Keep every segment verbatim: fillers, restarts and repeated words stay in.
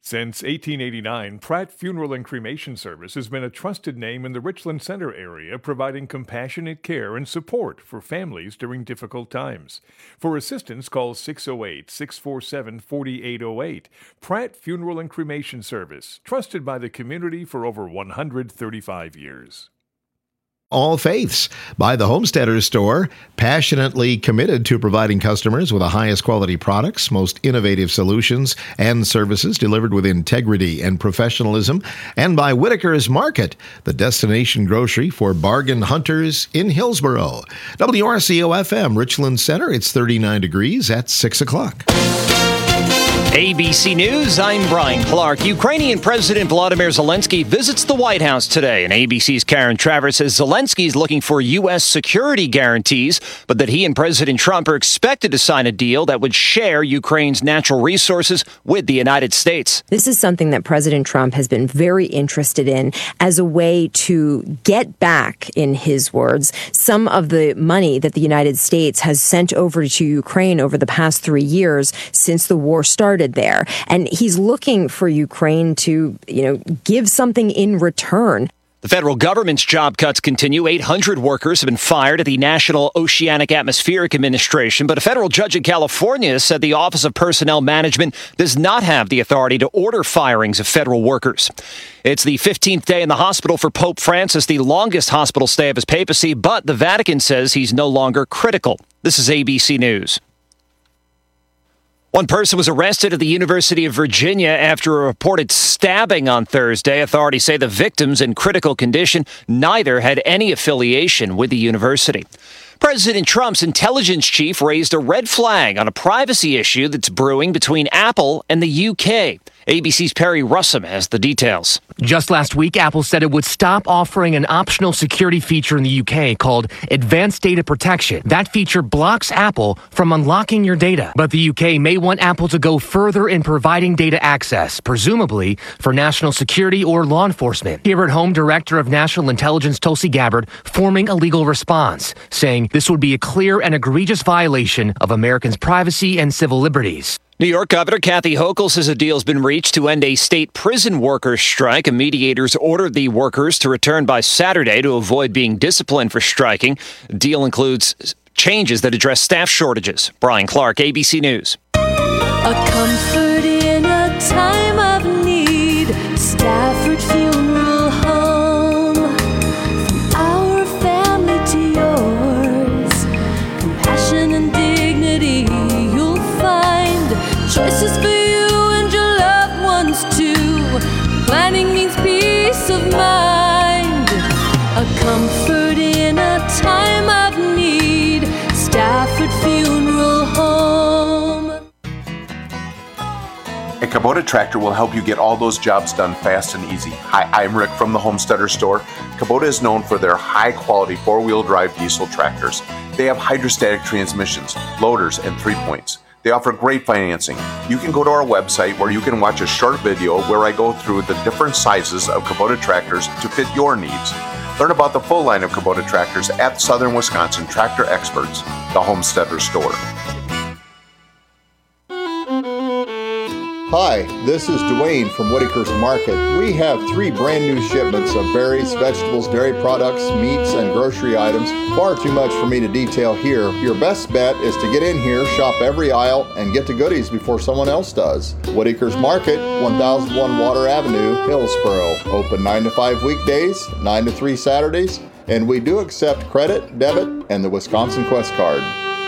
Since eighteen eighty-nine, Pratt Funeral and Cremation Service has been a trusted name in the Richland Center area, providing compassionate care and support for families during difficult times. For assistance, call six oh eight, six four seven, four eight oh eight. Pratt Funeral and Cremation Service, trusted by the community for over one hundred thirty-five years. All Faiths by the Homesteader Store, passionately committed to providing customers with the highest quality products, most innovative solutions, and services delivered with integrity and professionalism. And by Whitaker's Market, the destination grocery for bargain hunters in Hillsboro. W R C O F M, Richland Center, it's thirty-nine degrees at six o'clock. A B C News, I'm Brian Clark. Ukrainian President Volodymyr Zelensky visits the White House today, and A B C's Karen Travers says Zelensky is looking for U S security guarantees, but that he and President Trump are expected to sign a deal that would share Ukraine's natural resources with the United States. This is something that President Trump has been very interested in as a way to get back, in his words, some of the money that the United States has sent over to Ukraine over the past three years since the war started there. And he's looking for Ukraine to, you know, give something in return. The federal government's job cuts continue. eight hundred workers have been fired at the National Oceanic Atmospheric Administration, but a federal judge in California said the Office of Personnel Management does not have the authority to order firings of federal workers. It's the fifteenth day in the hospital for Pope Francis, the longest hospital stay of his papacy, but the Vatican says he's no longer critical. This is A B C News. One person was arrested at the University of Virginia after a reported stabbing on Thursday. Authorities say the victims in critical condition. Neither had any affiliation with the university. President Trump's intelligence chief raised a red flag on a privacy issue that's brewing between Apple and the U K. A B C's Perry Russum has the details. Just last week, Apple said it would stop offering an optional security feature in the U K called Advanced Data Protection. That feature blocks Apple from unlocking your data. But the U K may want Apple to go further in providing data access, presumably for national security or law enforcement. Here at home, Director of National Intelligence Tulsi Gabbard forming a legal response, saying this would be a clear and egregious violation of Americans' privacy and civil liberties. New York Governor Kathy Hochul says a deal has been reached to end a state prison workers' strike. A mediator's ordered the workers to return by Saturday to avoid being disciplined for striking. The deal includes changes that address staff shortages. Brian Clark, A B C News. A comfort in a time of need. Stafford Funeral Home. From our family to yours. Compassion and dignity you'll find. Choices for you and your loved ones too. Planning means peace of mind. A comfort in a time of need. Stafford Funeral Home. A Kubota tractor will help you get all those jobs done fast and easy. Hi, I'm Rick from the Homesteader Store. Kubota is known for their high-quality four-wheel drive diesel tractors. They have hydrostatic transmissions, loaders, and three-points. They offer great financing. You can go to our website where you can watch a short video where I go through the different sizes of Kubota tractors to fit your needs. Learn about the full line of Kubota tractors at Southern Wisconsin Tractor Experts, the Homesteader Store. Hi, this is Dwayne from Whitaker's Market. We have three brand new shipments of berries, vegetables, dairy products, meats, and grocery items. Far too much for me to detail here. Your best bet is to get in here, shop every aisle, and get the goodies before someone else does. Whitaker's Market, one thousand one Water Avenue, Hillsboro. Open nine to five weekdays, nine to three Saturdays, and we do accept credit, debit, and the Wisconsin Quest Card.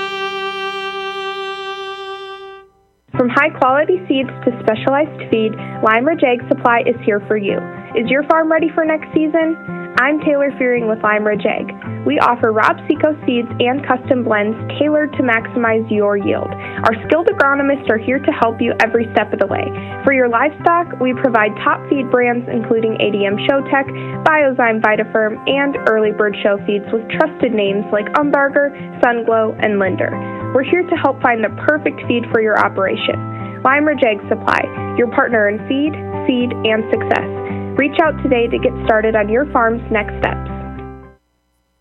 From high-quality seeds to specialized feed, Lime Ridge Ag Supply is here for you. Is your farm ready for next season? I'm Taylor Fearing with Lime Ridge Ag. We offer Rob Seco seeds and custom blends tailored to maximize your yield. Our skilled agronomists are here to help you every step of the way. For your livestock, we provide top feed brands including A D M Showtech, Biozyme Vitafirm, and Early Bird Show feeds with trusted names like Umbarger, Sunglow, and Linder. We're here to help find the perfect feed for your operation. Lime Ridge Ag Supply, your partner in feed, seed, and success. Reach out today to get started on your farm's next steps.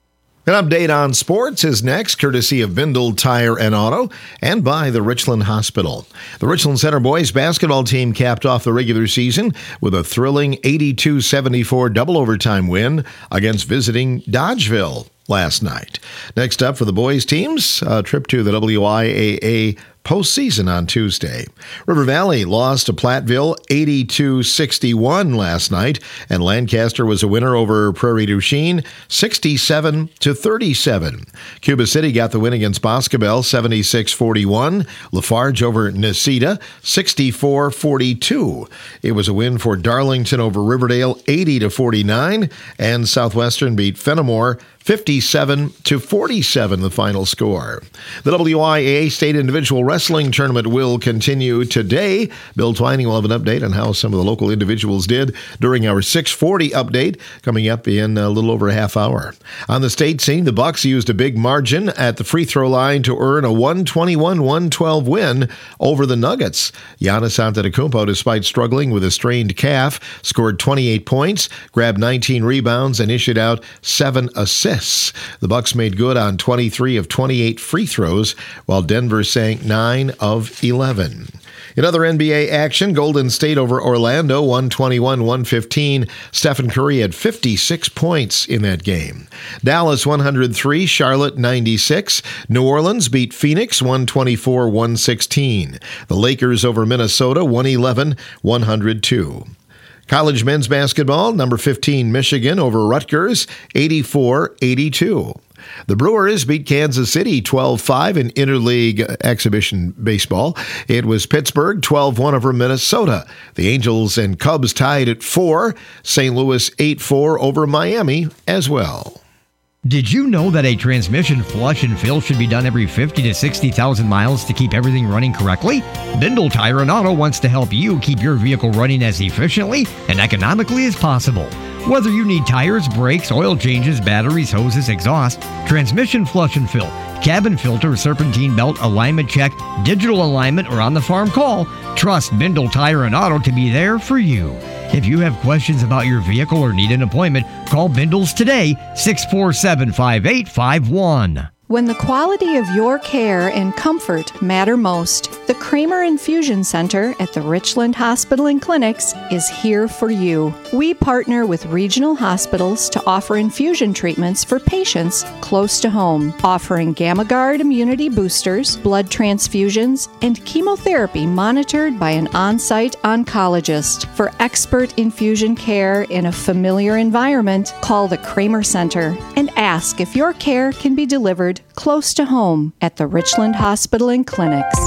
An update on sports is next, courtesy of Bindle Tire and Auto and by the Richland Hospital. The Richland Center boys basketball team capped off the regular season with a thrilling eighty-two seventy-four double overtime win against visiting Dodgeville last night. Next up for the boys teams, a trip to the W I A A postseason on Tuesday. River Valley lost to Platteville eighty-two sixty-one last night, and Lancaster was a winner over Prairie du Chien sixty-seven to thirty-seven. Cuba City got the win against Boscobel seventy-six forty-one. Lafarge over Necedah sixty-four forty-two. It was a win for Darlington over Riverdale eighty to forty-nine, and Southwestern beat Fenimore fifty-seven to forty-seven, the final score. The W I A A State Individual Wrestling Tournament will continue today. Bill Twining will have an update on how some of the local individuals did during our six forty update coming up in a little over a half hour. On the state scene, the Bucks used a big margin at the free throw line to earn a one twenty-one one twelve win over the Nuggets. Giannis Antetokounmpo, despite struggling with a strained calf, scored twenty-eight points, grabbed nineteen rebounds, and issued out seven assists. The Bucks made good on twenty-three of twenty-eight free throws, while Denver sank nine of eleven. In other N B A action, Golden State over Orlando, one twenty-one one fifteen. Stephen Curry had fifty-six points in that game. Dallas one hundred three, Charlotte ninety-six. New Orleans beat Phoenix one twenty-four one sixteen. The Lakers over Minnesota one eleven one hundred two. College men's basketball, number fifteen Michigan over Rutgers, eighty-four eighty-two. The Brewers beat Kansas City twelve five in interleague exhibition baseball. It was Pittsburgh twelve one over Minnesota. The Angels and Cubs tied at four. Saint Louis eight four over Miami as well. Did you know that a transmission flush and fill should be done every fifty to sixty thousand miles to keep everything running correctly? Bindle Tire and Auto wants to help you keep your vehicle running as efficiently and economically as possible. Whether you need tires, brakes, oil changes, batteries, hoses, exhaust, transmission flush and fill, cabin filter, serpentine belt, alignment check, digital alignment, or on-the-farm call, trust Bindle Tire and Auto to be there for you. If you have questions about your vehicle or need an appointment, call Bindles today, six four seven, five eight five one. When the quality of your care and comfort matter most, the Kramer Infusion Center at the Richland Hospital and Clinics is here for you. We partner with regional hospitals to offer infusion treatments for patients close to home, offering GammaGuard immunity boosters, blood transfusions, and chemotherapy monitored by an on-site oncologist. For expert infusion care in a familiar environment, call the Kramer Center and ask if your care can be delivered close to home at the Richland Hospital and Clinics.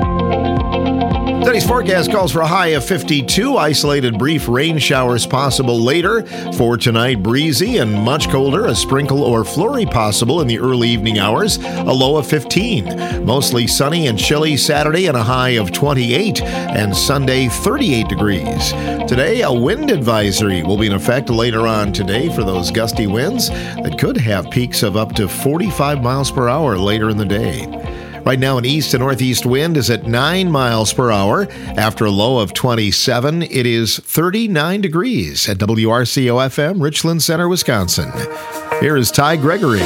Today's forecast calls for a high of fifty-two. Isolated brief rain showers possible later. For tonight, breezy and much colder. A sprinkle or flurry possible in the early evening hours. A low of fifteen. Mostly sunny and chilly Saturday and a high of twenty-eight. And Sunday, thirty-eight degrees. Today, a wind advisory will be in effect later on today for those gusty winds that could have peaks of up to forty-five miles per hour later in the day. Right now, an east to northeast wind is at nine miles per hour. After a low of twenty-seven, it is thirty-nine degrees at W R C O F M, Richland Center, Wisconsin. Here is Ty Gregory.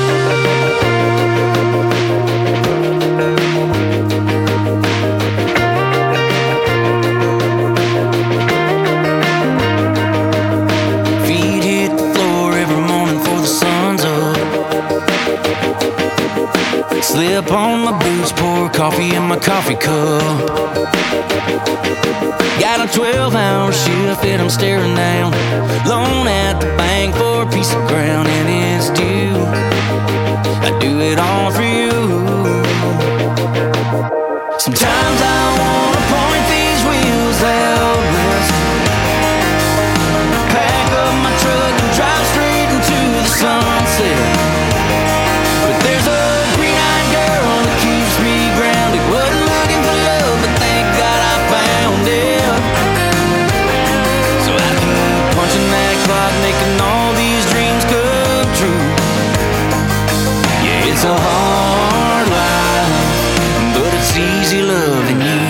Slip on my boots, pour coffee in my coffee cup. Got a twelve-hour shift and I'm staring down. Loan at the bank for a piece of ground and it's due. I do it all for you. Sometimes I wanna point these wheels out west, pack up my truck and drive straight into the sunset. But there's a making all these dreams come true. Yeah, it's a hard life, but it's easy loving you.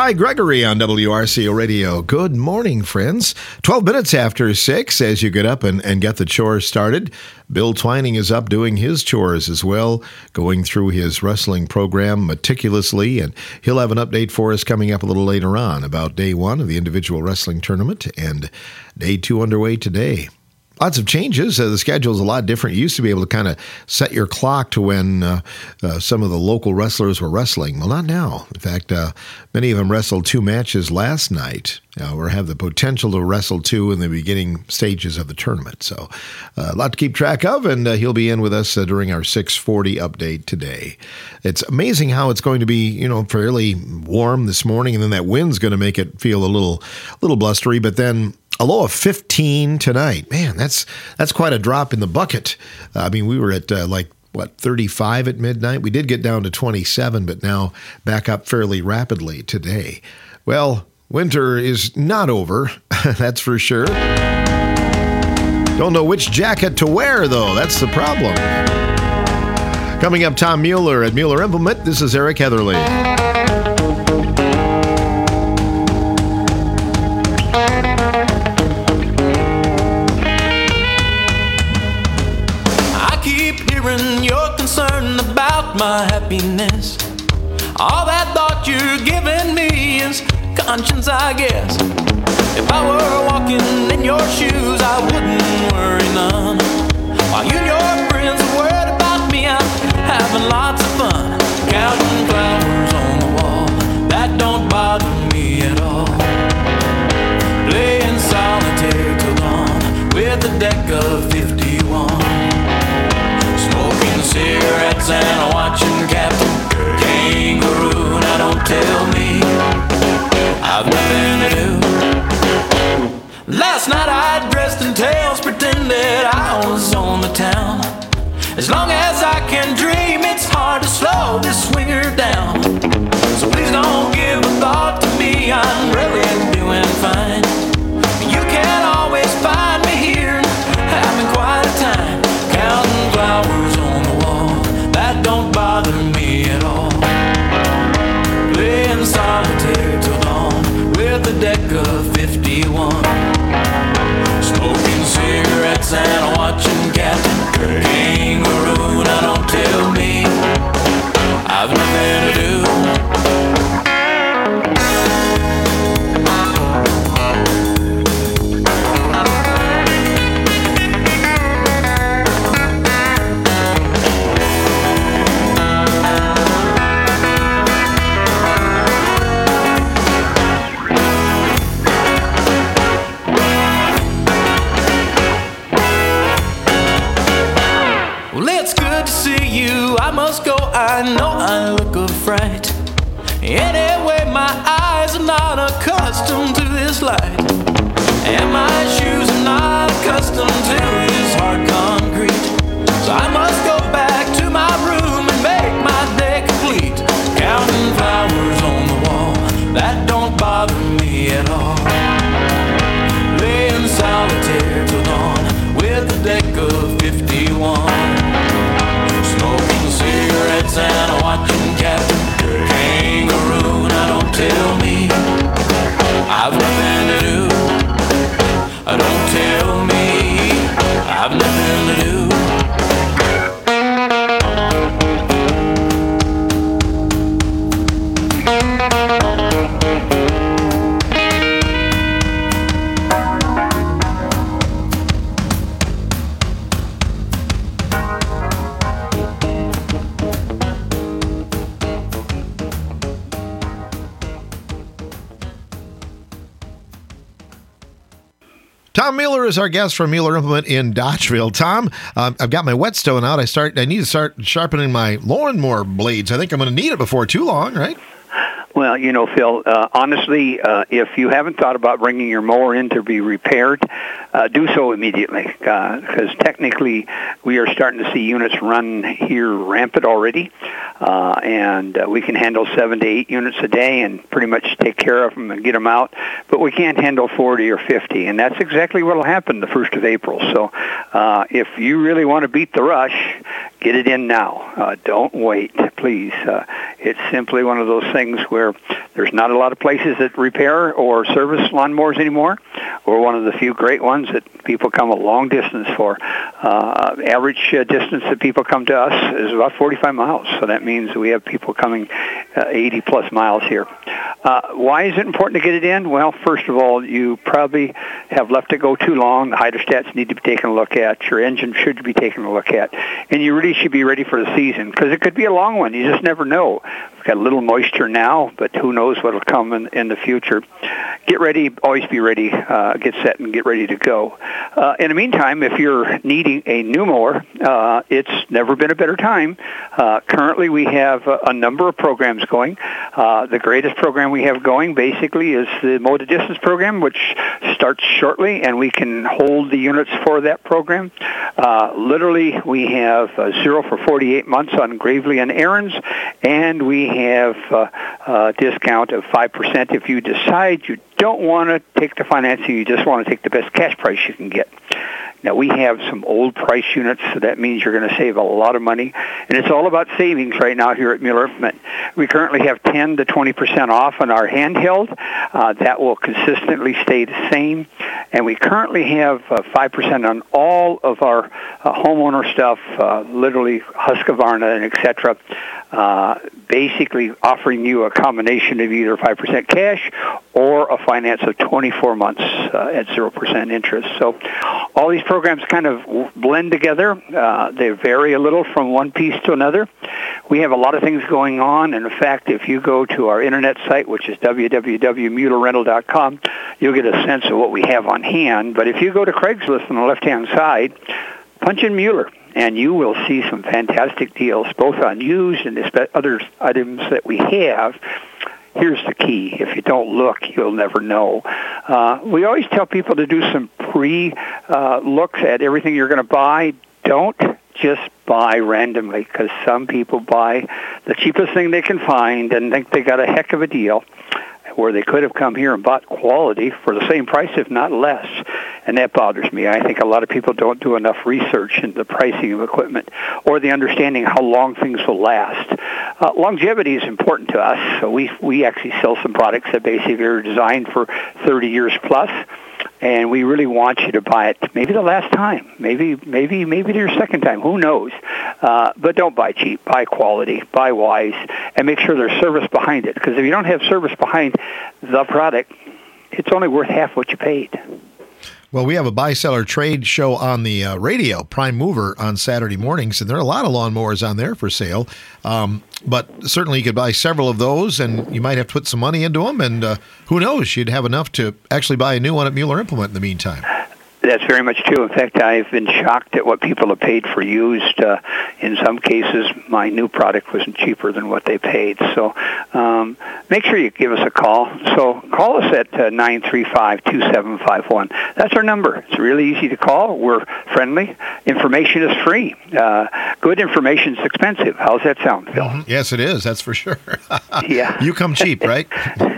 Ty Gregory on W R C O Radio. Good morning, friends. twelve minutes after six as you get up and, and get the chores started. Bill Twining is up doing his chores as well, going through his wrestling program meticulously, and he'll have an update for us coming up a little later on about day one of the individual wrestling tournament and day two underway today. Lots of changes. Uh, the schedule's a lot different. You used to be able to kind of set your clock to when uh, uh, some of the local wrestlers were wrestling. Well, not now. In fact, uh, many of them wrestled two matches last night, uh, or have the potential to wrestle two in the beginning stages of the tournament. So uh, a lot to keep track of, and uh, he'll be in with us uh, during our six forty update today. It's amazing how it's going to be, you know, fairly warm this morning, and then that wind's going to make it feel a little, little blustery, but then a low of fifteen tonight. Man, that's that's quite a drop in the bucket. Uh, I mean, we were at uh, like, what, thirty-five at midnight? We did get down to twenty-seven, but now back up fairly rapidly today. Well, winter is not over, that's for sure. Don't know which jacket to wear, though. That's the problem. Coming up, Tom Mueller at Mueller Implement. This is Eric Heatherly. My happiness, all that thought you're giving me is conscience, I guess. If I were walking in your shoes, I wouldn't worry none. While you and your friends are worried about me, I'm having lots of fun. Counting flowers on the wall, that don't bother me at all. Playing solitaire till dawn with a deck of fifty-one. Smoking cigarettes and watching Captain Kangaroo. Now don't tell me I've nothing to do. Last night I dressed in tails, pretended I was on the town. As long as I can dream, it's hard to slow this swinger down. So please don't give a thought to me, I'm really doing fine. You can always find me here, having quite a time. Counting flowers on the wall, that don't bother me at all. Playing solitaire till dawn with a deck of fifty-one. Smoking cigarettes and watching Captain Kangaroo. Now don't tell me I've nothing to do. I know I look a fright. Anyway, my eyes are not accustomed to this light, and my shoes are not accustomed to this hard concrete. So I must go back to my room and make my day complete. Counting flowers on the wall, that don't bother me at all. Playing solitaire till dawn with a deck of fifty-one. Smoking cigarettes and watching Captain Kangaroo. Now don't tell me I've nothing to do. Don't tell me I've nothing to do. Tom Mueller is our guest from Mueller Implement in Dodgeville. Tom, um, I've got my whetstone out. I start. I need to start sharpening my lawnmower blades. I think I'm going to need it before too long, right? Well, you know, Phil, uh, honestly, uh, if you haven't thought about bringing your mower in to be repaired, uh, do so immediately, because uh, technically we are starting to see units run here rampant already, uh, and uh, we can handle seven to eight units a day and pretty much take care of them and get them out, but we can't handle forty or fifty, and that's exactly what will happen the first of April. So uh, if you really want to beat the rush, Get it in now. Uh, don't wait, please. Uh, it's simply one of those things where there's not a lot of places that repair or service lawnmowers anymore. We're one of the few great ones that people come a long distance for. Uh, average uh, distance that people come to us is about forty-five miles. So that means we have people coming uh, eighty plus miles here. Uh, why is it important to get it in? Well, first of all, you probably have left it go too long. The hydrostats need to be taken a look at. Your engine should be taken a look at. And you really should be ready for the season because it could be a long one. You just never know. We've got a little moisture now, but who knows what will come in, in the future. Get ready. Always be ready. Uh, get set and get ready to go. Uh, in the meantime, if you're needing a new mower, uh, it's never been a better time. Uh, currently, we have a, a number of programs going. Uh, the greatest program we have going, basically, is the Mow to Distance program, which starts shortly, and we can hold the units for that program. Uh, literally, we have uh, zero for forty-eight months on Gravely and Aaron's, and we have uh, a discount of five percent if you decide you don't want to take the financing, you just want to take the best cash price you can get. Now, we have some old price units, so that means you're going to save a lot of money. And it's all about savings right now here at Mueller Implement. We currently have ten to twenty percent off on our handheld. Uh, that will consistently stay the same. And we currently have uh, five percent on all of our uh, homeowner stuff, uh, literally Husqvarna and et cetera, uh, basically offering you a combination of either five percent cash or a finance of twenty-four months uh, at zero percent interest. So all these programs kind of blend together. Uh, they vary a little from one piece to another. We have a lot of things going on. And in fact, if you go to our internet site, which is w w w dot mueller rental dot com, you'll get a sense of what we have on hand. But if you go to Craigslist on the left-hand side, punch in Mueller, and you will see some fantastic deals, both on used and other items that we have. Here's the key. If you don't look, you'll never know. Uh, we always tell people to do some pre-looks uh, at everything you're going to buy. Don't just buy randomly, because some people buy the cheapest thing they can find and think they got a heck of a deal, where they could have come here and bought quality for the same price, if not less. And that bothers me. I think a lot of people don't do enough research into the pricing of equipment or the understanding how long things will last. Uh, longevity is important to us. So we we actually sell some products that basically are designed for thirty years plus. And we really want you to buy it maybe the last time, maybe maybe maybe your second time, who knows. Uh, but don't buy cheap, buy quality, buy wise, and make sure there's service behind it. Because if you don't have service behind the product, it's only worth half what you paid. Well, we have a buy-seller trade show on the uh, radio, Prime Mover, on Saturday mornings, and there are a lot of lawnmowers on there for sale. Um, but certainly you could buy several of those, and you might have to put some money into them, and uh, who knows, you'd have enough to actually buy a new one at Mueller Implement in the meantime. That's very much true. In fact, I've been shocked at what people have paid for used. Uh, in some cases, my new product wasn't cheaper than what they paid. So um, make sure you give us a call. So call us at uh, nine three five, two seven five one. That's our number. It's really easy to call. We're friendly. Information is free. Uh, good information is expensive. How's that sound, Phil? Mm-hmm. Yes, it is. That's for sure. Yeah. You come cheap, right?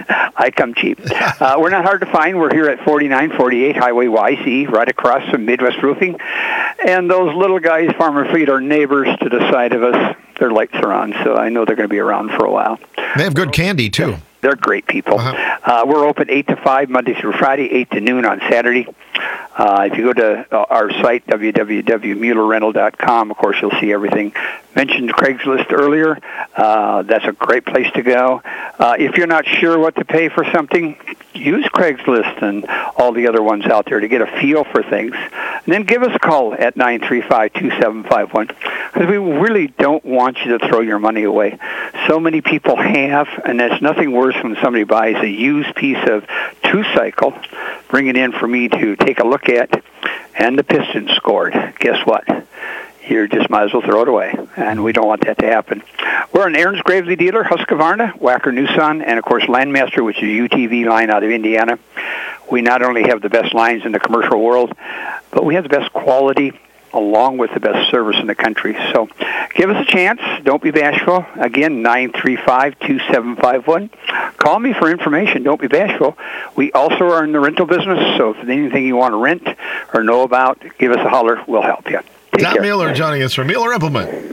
I come cheap. Uh, we're not hard to find. We're here at forty-nine forty-eight Highway Y C, right across from Midwest Roofing. And those little guys, Farmer Fleet, are neighbors to the side of us. Their lights are on, so I know they're going to be around for a while. They have good candy, too. They're great people. Uh-huh. Uh, we're open eight to five, Monday through Friday, eight to noon on Saturday. Uh, if you go to our site, w w w dot mueller rental dot com, of course, you'll see everything. Mentioned Craigslist earlier. Uh, that's a great place to go. Uh, if you're not sure what to pay for something, use Craigslist and all the other ones out there to get a feel for things. And then give us a call at nine three five, two seven five one, because we really don't want you to throw your money away. So many people have, and there's nothing worse when somebody buys a used piece of two-cycle, bring it in for me to take a look at, and the piston scored. Guess what? You just might as well throw it away, and we don't want that to happen. We're an Aaron's Gravely dealer, Husqvarna, Wacker Nissan, and, of course, Landmaster, which is a U T V line out of Indiana. We not only have the best lines in the commercial world, but we have the best quality along with the best service in the country. So give us a chance. Don't be bashful. Again, nine three five, two seven five one. Call me for information. Don't be bashful. We also are in the rental business, so if there's anything you want to rent or know about, give us a holler. We'll help you. Tom care. Mueller joining us from Mueller Implement.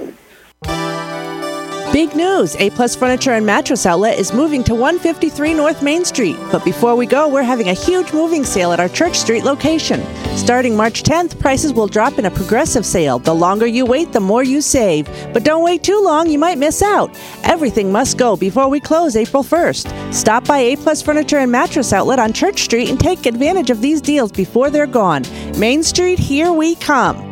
Big news! A-Plus Furniture and Mattress Outlet is moving to one fifty-three North Main Street. But before we go, we're having a huge moving sale at our Church Street location. Starting March tenth, prices will drop in a progressive sale. The longer you wait, the more you save. But don't wait too long, you might miss out. Everything must go before we close April first. Stop by A-Plus Furniture and Mattress Outlet on Church Street and take advantage of these deals before they're gone. Main Street, here we come.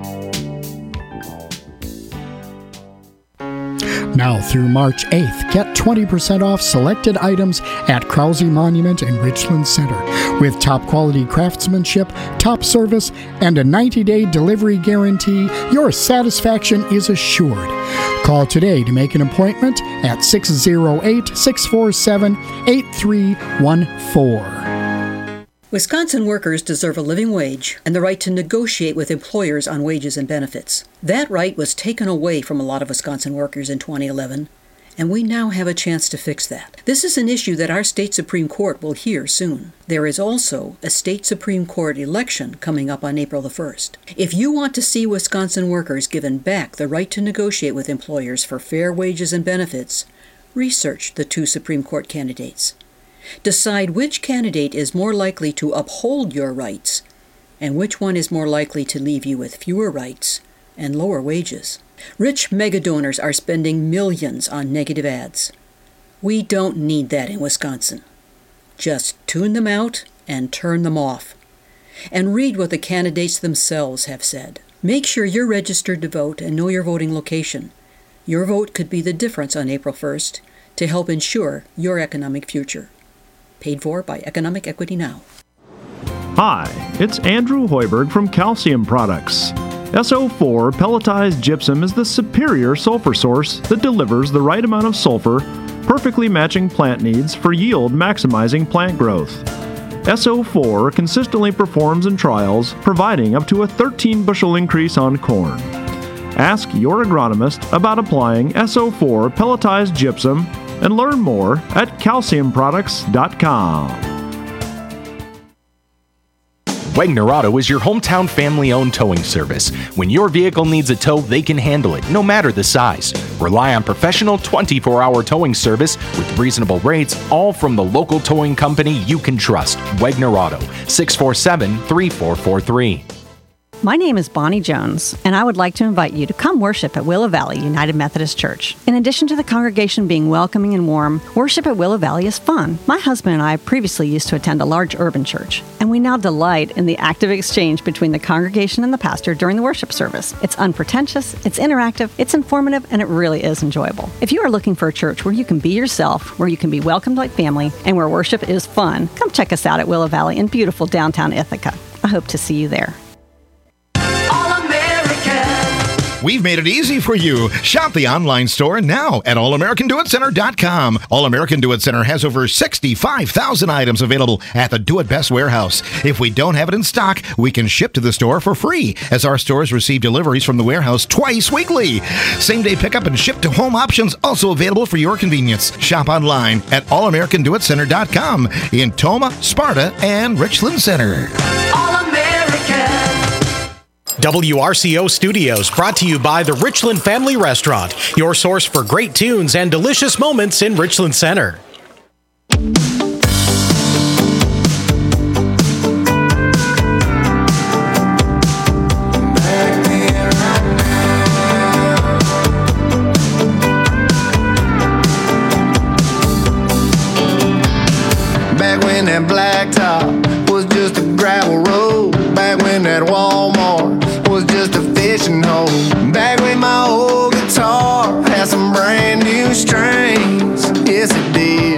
Now through March eighth, get twenty percent off selected items at Krause Monument in Richland Center. With top quality craftsmanship, top service, and a ninety-day delivery guarantee, your satisfaction is assured. Call today to make an appointment at six oh eight, six four seven, eight three one four. Wisconsin workers deserve a living wage and the right to negotiate with employers on wages and benefits. That right was taken away from a lot of Wisconsin workers in twenty eleven, and we now have a chance to fix that. This is an issue that our state Supreme Court will hear soon. There is also a state Supreme Court election coming up on April the first. If you want to see Wisconsin workers given back the right to negotiate with employers for fair wages and benefits, research the two Supreme Court candidates. Decide which candidate is more likely to uphold your rights and which one is more likely to leave you with fewer rights and lower wages. Rich megadonors are spending millions on negative ads. We don't need that in Wisconsin. Just tune them out and turn them off. And read what the candidates themselves have said. Make sure you're registered to vote and know your voting location. Your vote could be the difference on April first to help ensure your economic future. Paid for by Economic Equity Now. Hi, it's Andrew Hoiberg from Calcium Products. S O four pelletized gypsum is the superior sulfur source that delivers the right amount of sulfur, perfectly matching plant needs for yield maximizing plant growth. S O four consistently performs in trials, providing up to a thirteen bushel increase on corn. Ask your agronomist about applying S O four pelletized gypsum and learn more at calcium products dot com. Wegner Auto is your hometown family-owned towing service. When your vehicle needs a tow, they can handle it, no matter the size. Rely on professional twenty-four hour towing service with reasonable rates, all from the local towing company you can trust. Wegner Auto, six four seven, three four four three. My name is Bonnie Jones, and I would like to invite you to come worship at Willow Valley United Methodist Church. In addition to the congregation being welcoming and warm, worship at Willow Valley is fun. My husband and I previously used to attend a large urban church, and we now delight in the active exchange between the congregation and the pastor during the worship service. It's unpretentious, it's interactive, it's informative, and it really is enjoyable. If you are looking for a church where you can be yourself, where you can be welcomed like family, and where worship is fun, come check us out at Willow Valley in beautiful downtown Ithaca. I hope to see you there. We've made it easy for you. Shop the online store now at all american do it center dot com. All American Do It Center has over sixty-five thousand items available at the Do It Best warehouse. If we don't have it in stock, we can ship to the store for free, as our stores receive deliveries from the warehouse twice weekly. Same-day pickup and ship-to-home options also available for your convenience. Shop online at all american do it center dot com in Toma, Sparta, and Richland Center. W R C O Studios, brought to you by the Richland Family Restaurant, your source for great tunes and delicious moments in Richland Center. Back when that blacktop was just a gravel road, back when that Walmart was just a fishing hole, back when my old guitar had some brand new strings, yes it did.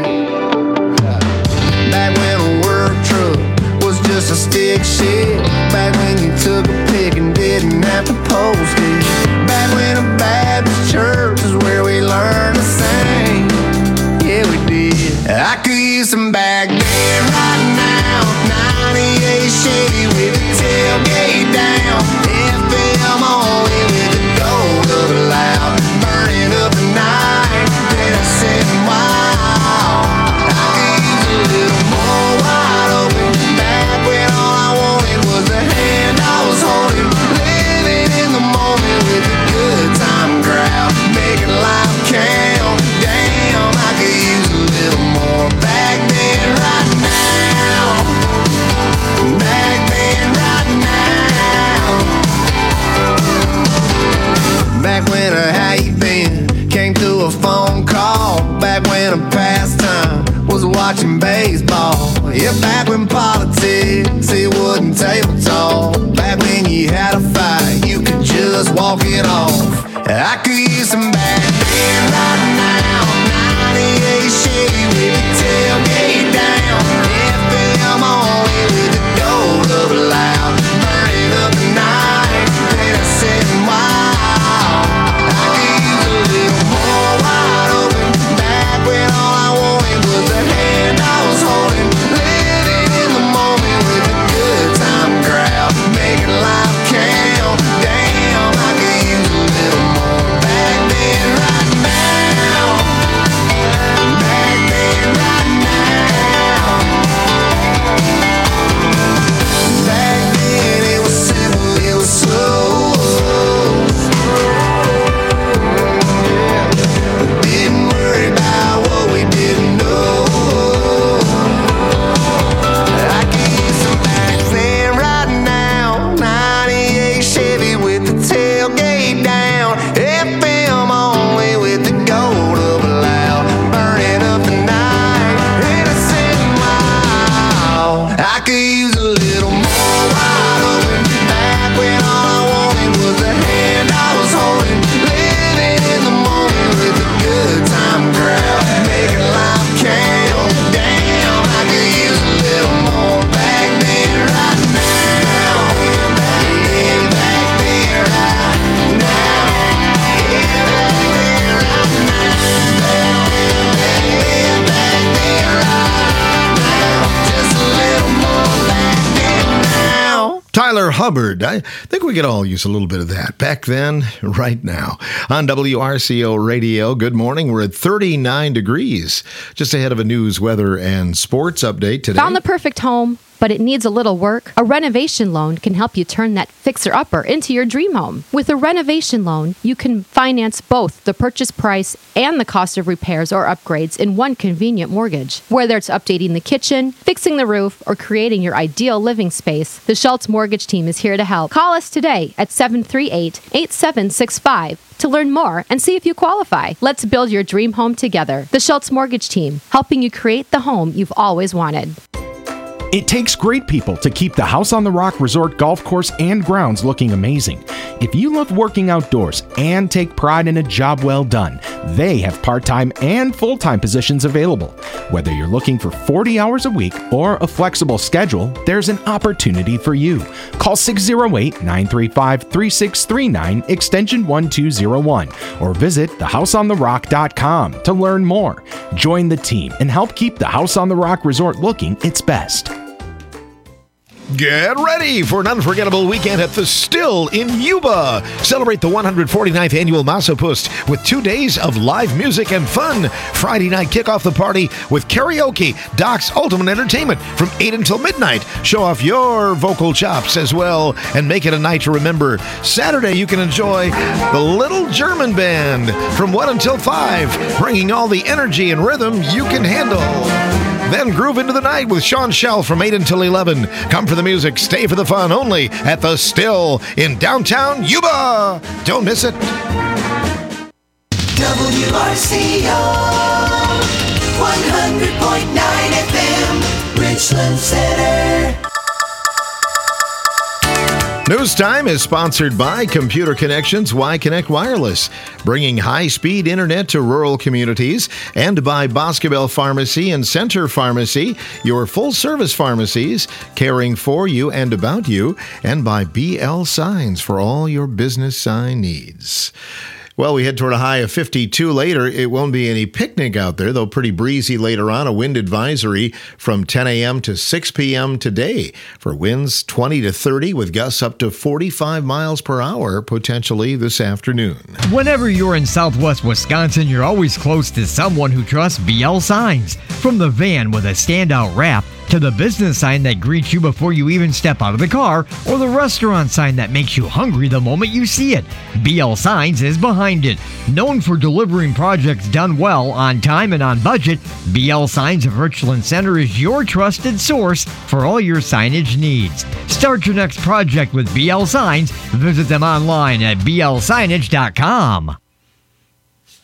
Back when a work truck was just a stick shift, back when you took a pic and didn't have to post it, back when a Baptist church is where we learned to sing, yeah we did. I could use some back then right now, ninety-eight Chevy with a tailgate down, F M only with the gold of it loud, burning up the night, then I said wow, I could use a little more wide open, back when all I wanted was the hand I was holding, living in the moment table talk. Back when you had a fight, you could just walk it off. I could use some back then right now. ninety-eight Chevy with the tailgate down. F M only with the door up loud. Burning up the night, then I said, wow. I could use a little more wide open. Back when all I wanted was the hand I was holding. Living in the moment with a good time crowd. Making life count. Damn, I could use a little more back then right now. Back then right now. Back then it was simple, it was slow. Didn't worry about what we didn't know. I can use some back then right now. ninety-eight Chevy with the tailgate down. F M only with the gold up loud. Burning up the night. And I said, wow. I could use a little more wide open. Back when all I wanted was the hand I was holding. Living in the moment with a good time crowd. Making life count. Damn, I could use a little more back then right now. Back then, back then right now. Yeah, back then right now. Back then, back then right now. Just a little more back then now. Tyler Hubbard. I think we could all use a little bit of that. Back then, right now. On W R C O Radio, good morning. We're at thirty-nine degrees. Just ahead of a news, weather, and sports update today. Found the perfect home, but it needs a little work? A renovation loan can help you turn that fixer-upper into your dream home. With a renovation loan, you can finance both the purchase price and the cost of repairs or upgrades in one convenient mortgage. Whether it's updating the kitchen, fixing the roof, or creating your ideal living space, the Schultz Mortgage Team is here to help. Call us today at seven three eight, eight seven six five to learn more and see if you qualify. Let's build your dream home together. The Schultz Mortgage Team, helping you create the home you've always wanted. It takes great people to keep the House on the Rock Resort golf course and grounds looking amazing. If you love working outdoors and take pride in a job well done, they have part-time and full-time positions available. Whether you're looking for forty hours a week or a flexible schedule, there's an opportunity for you. Call six oh eight, nine three five, three six three nine, extension one two oh one, or visit the house on the rock dot com to learn more. Join the team and help keep the House on the Rock Resort looking its best. Get ready for an unforgettable weekend at the Still in Yuba. Celebrate the one hundred forty-ninth annual Massopust with two days of live music and fun. Friday night, kick off the party with karaoke, Doc's Ultimate Entertainment from eight until midnight. Show off your vocal chops as well and make it a night to remember. Saturday, you can enjoy the Little German Band from one until five, bringing all the energy and rhythm you can handle. Then groove into the night with Sean Shell from eight until eleven. Come for the music, stay for the fun, only at the Still in downtown Yuba. Don't miss it. W R C O one hundred point nine F M, Richland Center. News Time is sponsored by Computer Connections Y-Connect Wireless, bringing high-speed internet to rural communities, and by Boscobel Pharmacy and Center Pharmacy, your full-service pharmacies caring for you and about you, and by B L Signs for all your business sign needs. Well, we head toward a high of fifty-two later. It won't be any picnic out there, though pretty breezy later on. A wind advisory from ten a.m. to six p.m. today for winds twenty to thirty with gusts up to forty-five miles per hour potentially this afternoon. Whenever you're in southwest Wisconsin, you're always close to someone who trusts B L Signs. From the van with a standout wrap to the business sign that greets you before you even step out of the car, or the restaurant sign that makes you hungry the moment you see it, B L Signs is behind it. Known for delivering projects done well, on time, and on budget, B L Signs of Richland Center is your trusted source for all your signage needs. Start your next project with B L Signs. Visit them online at b l signage dot com.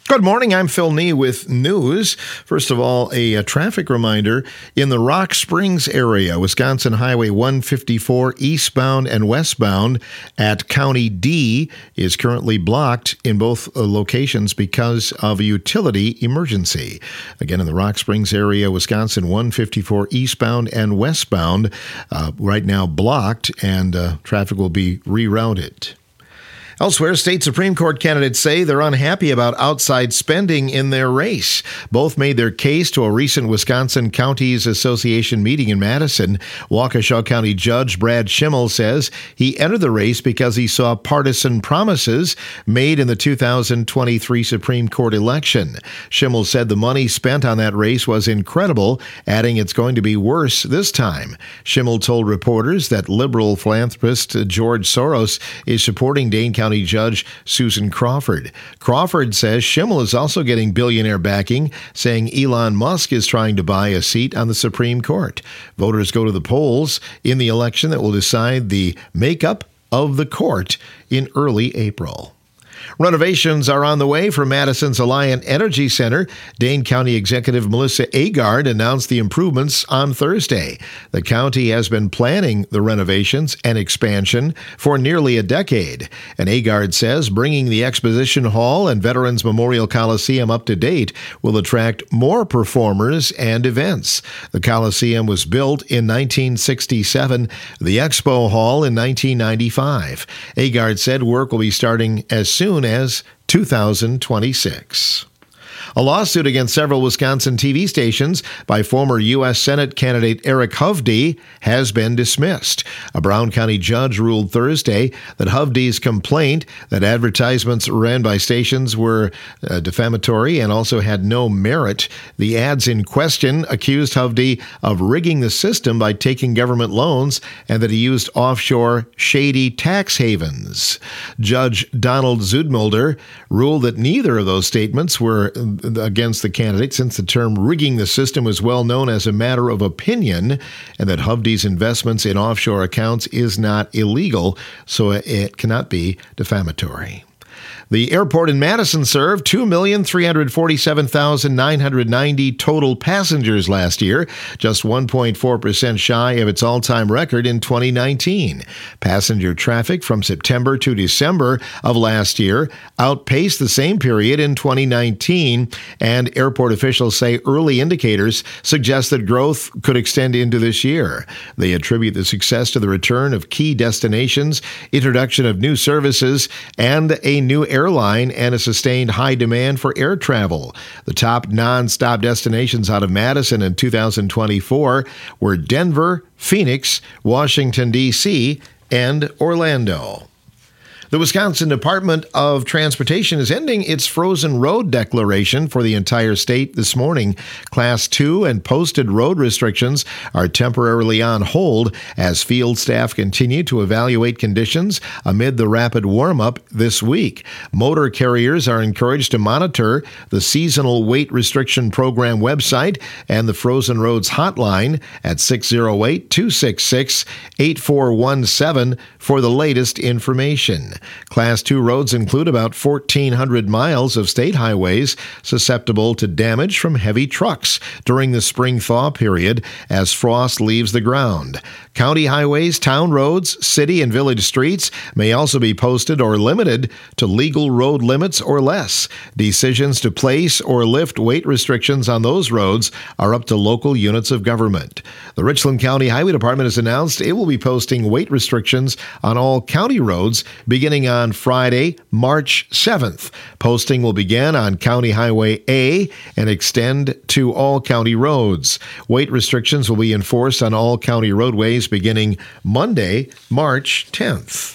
Good morning. I'm Phil Nee with news. First of all, a, a traffic reminder in the Rock Springs area, Wisconsin Highway one fifty-four eastbound and westbound at County D is currently blocked in both uh, locations because of a utility emergency. Again, in the Rock Springs area, Wisconsin one fifty-four eastbound and westbound uh, right now blocked, and uh, traffic will be rerouted. Elsewhere, state Supreme Court candidates say they're unhappy about outside spending in their race. Both made their case to a recent Wisconsin Counties Association meeting in Madison. Waukesha County Judge Brad Schimmel says he entered the race because he saw partisan promises made in the two thousand twenty-three Supreme Court election. Schimmel said the money spent on that race was incredible, adding it's going to be worse this time. Schimmel told reporters that liberal philanthropist George Soros is supporting Dane County Judge Susan Crawford. Crawford says Schimmel is also getting billionaire backing, saying Elon Musk is trying to buy a seat on the Supreme Court. Voters go to the polls in the election that will decide the makeup of the court in early April. Renovations are on the way for Madison's Alliant Energy Center. Dane County Executive Melissa Agard announced the improvements on Thursday. The county has been planning the renovations and expansion for nearly a decade. And Agard says bringing the Exposition Hall and Veterans Memorial Coliseum up to date will attract more performers and events. The Coliseum was built in nineteen sixty-seven, the Expo Hall in nineteen ninety-five. Agard said work will be starting as soon as two thousand twenty-six. A lawsuit against several Wisconsin T V stations by former U S Senate candidate Eric Hovde has been dismissed. A Brown County judge ruled Thursday that Hovde's complaint that advertisements ran by stations were uh, defamatory and also had no merit. The ads in question accused Hovde of rigging the system by taking government loans and that he used offshore shady tax havens. Judge Donald Zudmulder ruled that neither of those statements were against the candidate, since the term rigging the system was well known as a matter of opinion, and that Hovde's investments in offshore accounts is not illegal, so it cannot be defamatory. The airport in Madison served two million three hundred forty-seven thousand nine hundred ninety total passengers last year, just one point four percent shy of its all-time record in twenty nineteen. Passenger traffic from September to December of last year outpaced the same period in twenty nineteen, and airport officials say early indicators suggest that growth could extend into this year. They attribute the success to the return of key destinations, introduction of new services, and a new airport airline and a sustained high demand for air travel. The top non-stop destinations out of Madison in two thousand twenty-four were Denver, Phoenix, Washington, D C, and Orlando. The Wisconsin Department of Transportation is ending its frozen road declaration for the entire state this morning. Class two and posted road restrictions are temporarily on hold as field staff continue to evaluate conditions amid the rapid warm-up this week. Motor carriers are encouraged to monitor the Seasonal Weight Restriction Program website and the Frozen Roads hotline at six oh eight, two six six, eight four one seven for the latest information. Class two roads include about fourteen hundred miles of state highways susceptible to damage from heavy trucks during the spring thaw period as frost leaves the ground. County highways, town roads, city and village streets may also be posted or limited to legal road limits or less. Decisions to place or lift weight restrictions on those roads are up to local units of government. The Richland County Highway Department has announced it will be posting weight restrictions on all county roads beginning on Friday, March seventh. Posting will begin on County Highway A and extend to all county roads. Weight restrictions will be enforced on all county roadways beginning Monday, March tenth.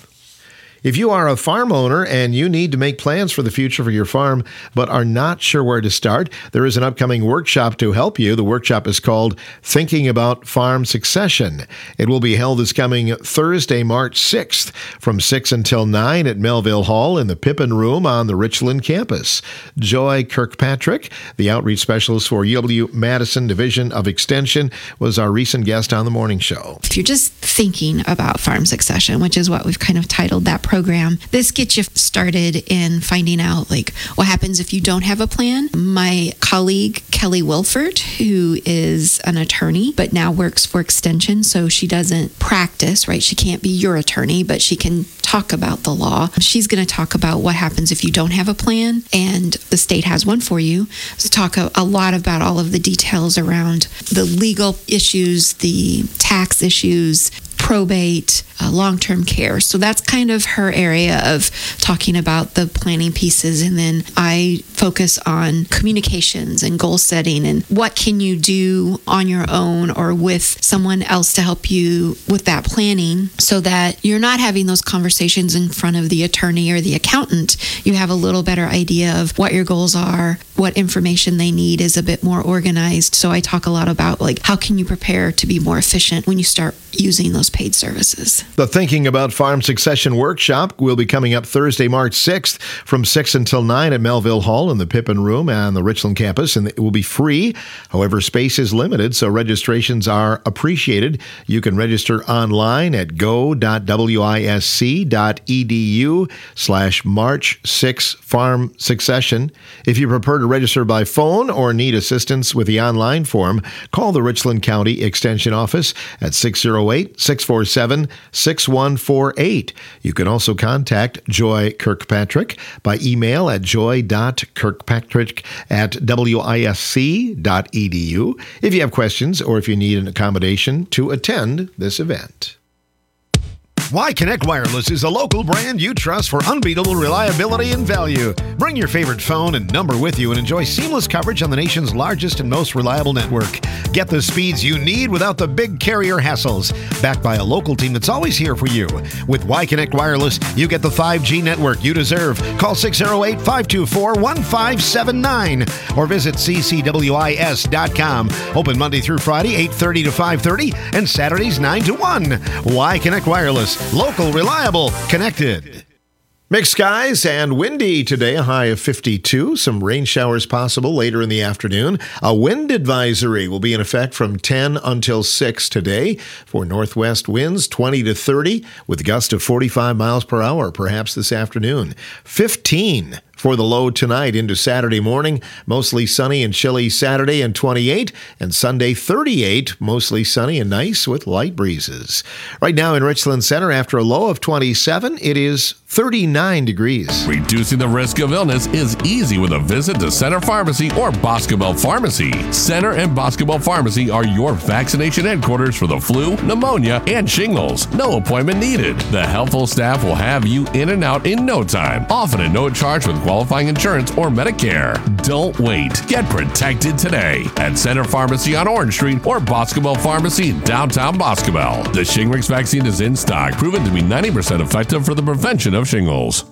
If you are a farm owner and you need to make plans for the future for your farm but are not sure where to start, there is an upcoming workshop to help you. The workshop is called Thinking About Farm Succession. It will be held this coming Thursday, March sixth from six until nine at Melville Hall in the Pippin Room on the Richland campus. Joy Kirkpatrick, the outreach specialist for U W Madison Division of Extension, was our recent guest on the morning show. If you're just thinking about farm succession, which is what we've kind of titled that program, program. This gets you started in finding out like what happens if you don't have a plan. My colleague, Kelly Wilford, who is an attorney, but now works for Extension, so she doesn't practice, right? She can't be your attorney, but she can talk about the law. She's going to talk about what happens if you don't have a plan and the state has one for you. So talk a, a lot about all of the details around the legal issues, the tax issues, probate, uh, long-term care. So that's kind of her area of talking about the planning pieces. And then I focus on communications and goal setting and what can you do on your own or with someone else to help you with that planning so that you're not having those conversations in front of the attorney or the accountant. You have a little better idea of what your goals are, what information they need is a bit more organized. So I talk a lot about like how can you prepare to be more efficient when you start using those paid services. The Thinking About Farm Succession Workshop will be coming up Thursday, March sixth from six until nine at Melville Hall in the Pippin Room on the Richland campus, and it will be free. However, space is limited, so registrations are appreciated. You can register online at go.wisc.edu slash March sixth Farm Succession. If you prefer to register by phone or need assistance with the online form, call the Richland County Extension Office at six oh eight, six four seven, six one four eight. You can also contact Joy Kirkpatrick by email at joy.kirkpatrick at wisc.edu if you have questions or if you need an accommodation to attend this event. Y-Connect Wireless is a local brand you trust for unbeatable reliability and value. Bring your favorite phone and number with you and enjoy seamless coverage on the nation's largest and most reliable network. Get the speeds you need without the big carrier hassles. Backed by a local team that's always here for you. With Y-Connect Wireless, you get the five G network you deserve. Call six oh eight, five two four, one five seven nine or visit c c w i s dot com. Open Monday through Friday, eight thirty to five thirty and Saturdays, nine to one. Y-Connect Wireless. Local, reliable, connected. Mixed skies and windy today, a high of fifty-two. Some rain showers possible later in the afternoon. A wind advisory will be in effect from ten until six today for northwest winds twenty to thirty with gusts of forty-five miles per hour, perhaps this afternoon. fifteen for the low tonight into Saturday morning. Mostly sunny and chilly Saturday and twenty-eight, and Sunday thirty-eight, mostly sunny and nice with light breezes. Right now in Richland Center, after a low of twenty-seven, it is thirty-nine degrees. Reducing the risk of illness is easy with a visit to Center Pharmacy or Boscobel Pharmacy. Center and Boscobel Pharmacy are your vaccination headquarters for the flu, pneumonia, and shingles. No appointment needed. The helpful staff will have you in and out in no time, often at no charge with qualifying insurance or Medicare. Don't wait. Get protected today at Center Pharmacy on Orange Street or Boscobel Pharmacy in downtown Boscobel. The Shingrix vaccine is in stock, proven to be ninety percent effective for the prevention of shingles.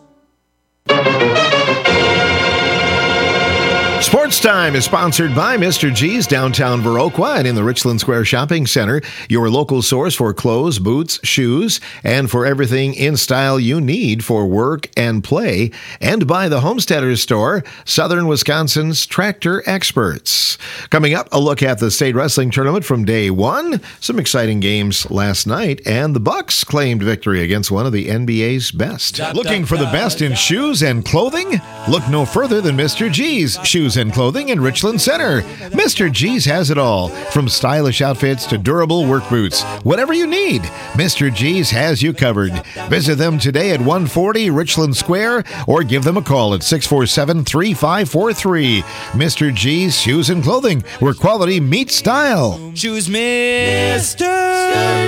Sports Time is sponsored by Mister G's downtown Viroqua and in the Richland Square Shopping Center, your local source for clothes, boots, shoes, and for everything in style you need for work and play, and by the Homesteaders Store, Southern Wisconsin's tractor experts. Coming up, a look at the state wrestling tournament from day one, some exciting games last night, and the Bucks claimed victory against one of the N B A's best. Looking for the best in shoes and clothing? Look no further than Mister G's Shoes and Clothing in Richland Center. Mister G's has it all, from stylish outfits to durable work boots. Whatever you need, Mister G's has you covered. Visit them today at one forty Richland Square or give them a call at six four seven, three five four three. Mister G's Shoes and Clothing, where quality meets style. Choose Mister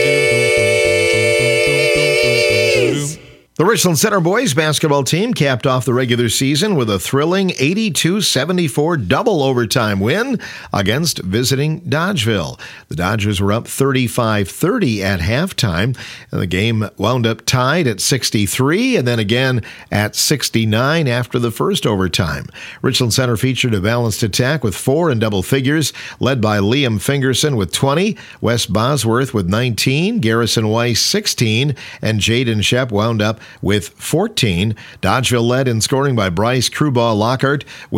G's. The Richland Center boys basketball team capped off the regular season with a thrilling eighty-two seventy-four double overtime win against visiting Dodgeville. The Dodgers were up thirty-five thirty at halftime, and the game wound up tied at sixty-three and then again at sixty-nine after the first overtime. Richland Center featured a balanced attack with four in double figures, led by Liam Fingerson with twenty, Wes Bosworth with nineteen, Garrison Weiss sixteen, and Jaden Shep wound up with fourteen. Dodgeville led in scoring by Bryce Crewball Lockhart with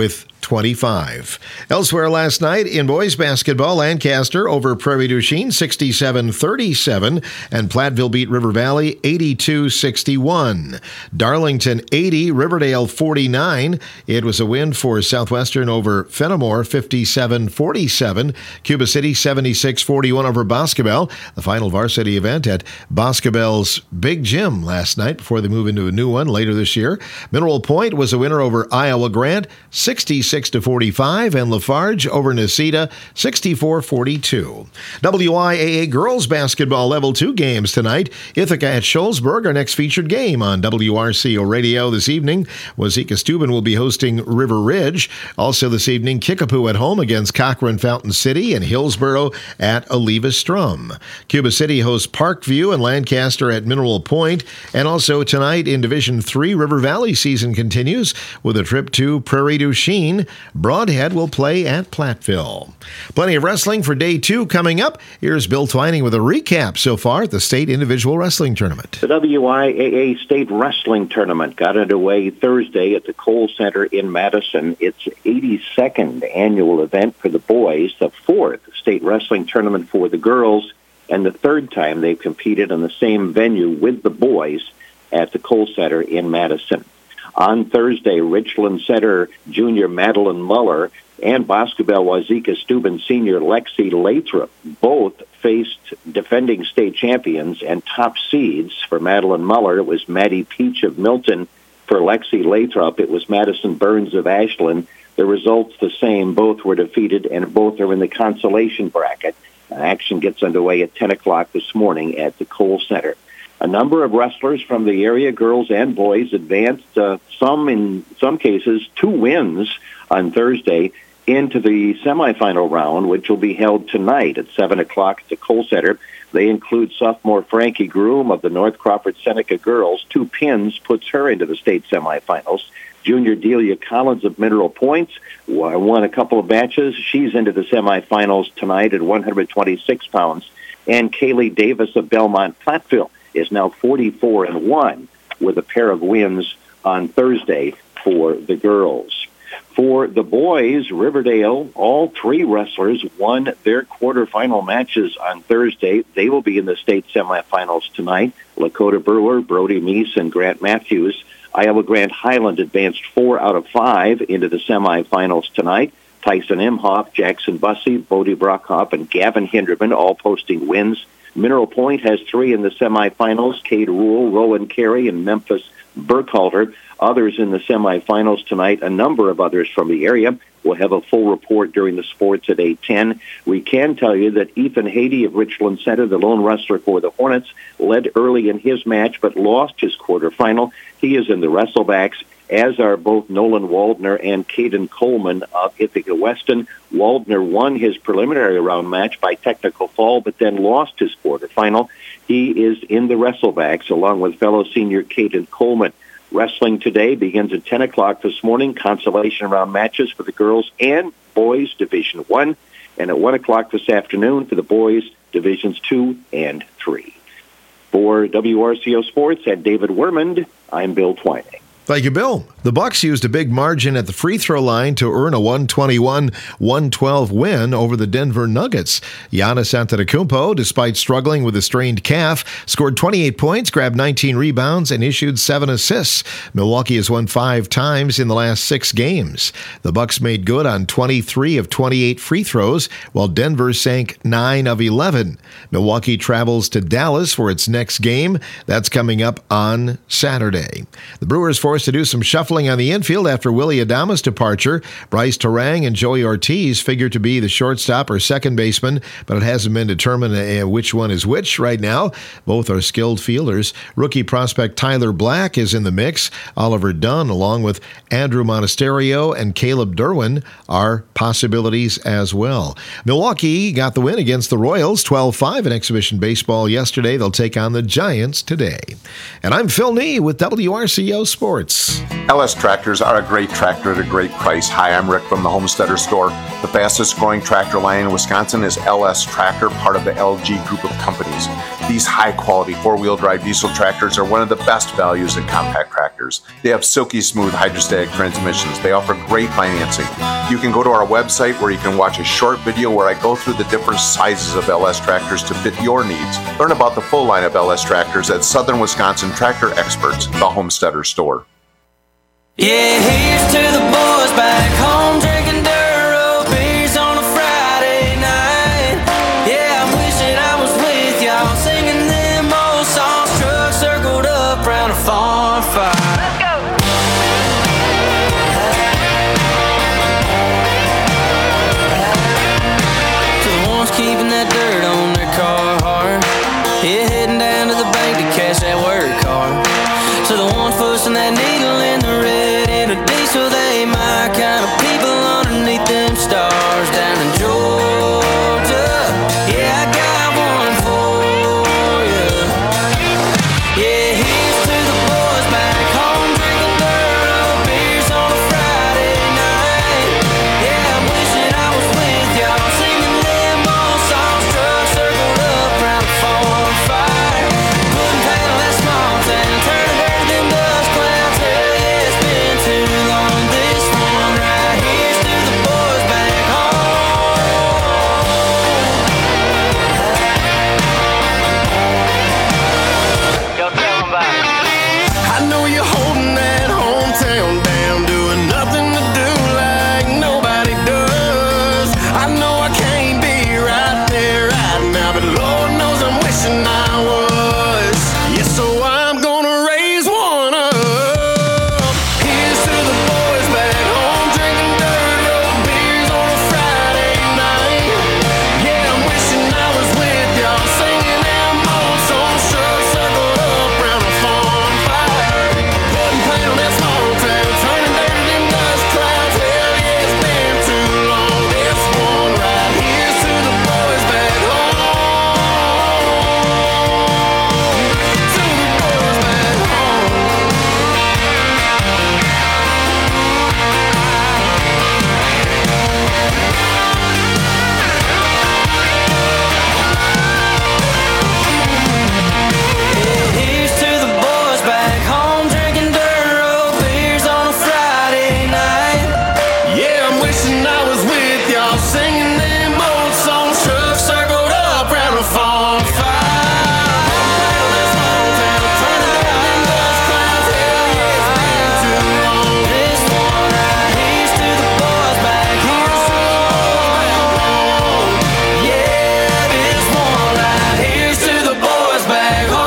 twenty-five. Elsewhere last night in boys basketball, Lancaster over Prairie du Chien sixty-seven thirty-seven, and Platteville beat River Valley eighty-two sixty-one. Darlington eighty, Riverdale forty-nine. It was a win for Southwestern over Fenimore fifty-seven forty-seven. Cuba City seventy-six forty-one over Boscobel. The final varsity event at Boscobel's Big Gym last night before they move into a new one later this year. Mineral Point was a winner over Iowa Grant sixty-six to forty-five, and Lafarge over Necedah sixty-four forty-two. W I A A girls basketball level two games tonight. Ithaca at Sholzberg, our next featured game on W R C O Radio this evening. Wazeeka Steuben will be hosting River Ridge. Also this evening, Kickapoo at home against Cochrane Fountain City, and Hillsboro at Oliva Strum. Cuba City hosts Parkview and Lancaster at Mineral Point. And also tonight in Division three, River Valley season continues with a trip to Prairie du Chien. Broadhead will play at Platteville. Plenty of wrestling for day two coming up. Here's Bill Twining with a recap so far at the State Individual Wrestling Tournament. The W I A A State Wrestling Tournament got underway Thursday at the Kohl Center in Madison. It's eighty-second annual event for the boys, the fourth state wrestling tournament for the girls, and the third time they've competed in the same venue with the boys at the Kohl Center in Madison. On Thursday, Richland Center junior Madeline Muller and Boscobel Wazeeka Steuben senior Lexi Lathrop both faced defending state champions and top seeds. For Madeline Muller, it was Maddie Peach of Milton. For Lexi Lathrop, it was Madison Burns of Ashland. The results the same. Both were defeated, and both are in the consolation bracket. Action gets underway at ten o'clock this morning at the Kohl Center. A number of wrestlers from the area, girls and boys, advanced, uh, some in some cases, two wins on Thursday into the semifinal round, which will be held tonight at seven o'clock at the Kohl Center. They include sophomore Frankie Groom of the North Crawford Seneca girls. Two pins puts her into the state semifinals. Junior Delia Collins of Mineral Point won a couple of matches. She's into the semifinals tonight at one hundred twenty-six pounds. And Kaylee Davis of Belmont Platteville is now forty-four and one with a pair of wins on Thursday for the girls. For the boys, Riverdale, all three wrestlers won their quarterfinal matches on Thursday. They will be in the state semifinals tonight. Lakota Brewer, Brody Meese, and Grant Matthews. Iowa Grant Highland advanced four out of five into the semifinals tonight. Tyson Imhoff, Jackson Bussey, Bodie Brockhoff, and Gavin Hinderman all posting wins. Mineral Point has three in the semifinals: Cade Rule, Rowan Carey, and Memphis Burkhalter. Others in the semifinals tonight, a number of others from the area. We'll have a full report during the sports at eight ten. We can tell you that Ethan Haiti of Richland Center, the lone wrestler for the Hornets, led early in his match but lost his quarterfinal. He is in the wrestlebacks, as are both Nolan Waldner and Caden Coleman of Ithaca Weston. Waldner won his preliminary round match by technical fall, but then lost his quarterfinal. He is in the wrestlebacks along with fellow senior Caden Coleman. Wrestling today begins at ten o'clock this morning. Consolation round matches for the girls and boys Division one. And at one o'clock this afternoon for the boys Divisions two and three. For W R C O Sports and David Wermond, I'm Bill Twining. Thank you, Bill. The Bucks used a big margin at the free throw line to earn a one twenty-one one twelve win over the Denver Nuggets. Giannis Antetokounmpo, despite struggling with a strained calf, scored twenty-eight points, grabbed nineteen rebounds, and issued seven assists. Milwaukee has won five times in the last six games. The Bucks made good on twenty-three of twenty-eight free throws, while Denver sank nine of eleven. Milwaukee travels to Dallas for its next game. That's coming up on Saturday. The Brewers forced to do some shuffling on the infield after Willie Adames' departure. Bryce Terang and Joey Ortiz figure to be the shortstop or second baseman, but it hasn't been determined uh, which one is which right now. Both are skilled fielders. Rookie prospect Tyler Black is in the mix. Oliver Dunn, along with Andrew Monasterio and Caleb Derwin, are possibilities as well. Milwaukee got the win against the Royals, twelve five in exhibition baseball yesterday. They'll take on the Giants today. And I'm Phil Nee with W R C O Sports. L S Tractors are a great tractor at a great price. Hi, I'm Rick from the Homesteader Store. The fastest growing tractor line in Wisconsin is L S Tractor, part of the L G Group of companies. These high-quality four-wheel drive diesel tractors are one of the best values in compact tractors. They have silky smooth hydrostatic transmissions. They offer great financing. You can go to our website where you can watch a short video where I go through the different sizes of L S tractors to fit your needs. Learn about the full line of L S tractors at Southern Wisconsin Tractor Experts, the Homesteader Store. Yeah, here's to the boys back home drinking Duro beers on a Friday night. Yeah, I'm wishing I was with y'all singing them old songs. Trucks circled up round a farm fire. Let's go! To the ones keeping that dirt on their car hard. Yeah, heading down to the bank to cash that work card. To the ones pushing that needle in the red in a diesel, they my kind of people underneath them stars down in Georgia. Yeah, I got one for you. Yeah, here's to the boys back home drinking Duro beers on a Friday night. Yeah, I'm wishing I was with y'all singing them old songs. Trucks circled up round a farm fire. Putting paint on that small town, turning dirt to them dust clouds. Hell yeah, it's been too long. This one right here's to the boys back home. Go tell them about it. I know you're holding that hometown down, doing nothing to do like nobody does. I know I can't be right there right now, but Lord knows I'm wishing I was. Yeah, so I'm gonna raise one up. Here's to the boys back home drinking Duro beers on a Friday night. Yeah, I'm wishing I was with y'all singing them old songs. Trucks circled up round a farm fire. Putting paint on that small town, turning dirt to them dust clouds. Hell yeah, it's been too long. This one right here's to the boys back home. To the boys back home. Here's to the boys back home drinking Duro beers on a Friday night. Yeah, I'm wishing I was with y'all singing them old songs. Trucks circled up round a farm fire. This small town, turning dirt to them dust clouds. Hell yeah, it's been too long. This one right here's to the boys back home. Yeah, this one right here's to the boys back home.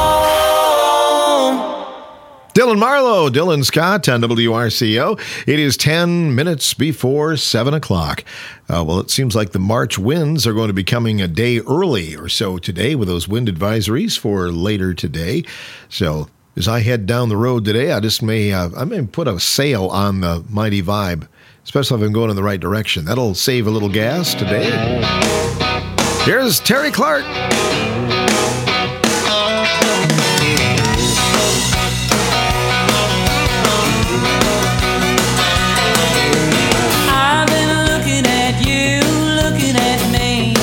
Dylan Marlowe, Dylan Scott on W R C O. It is ten minutes before seven o'clock. Uh, well, it seems like the March winds are going to be coming a day early or so today with those wind advisories for later today. So as I head down the road today, I just may, uh, I may put a sail on the Mighty Vibe, especially if I'm going in the right direction. That'll save a little gas today. Here's Terry Clark. I've been looking at you, looking at me.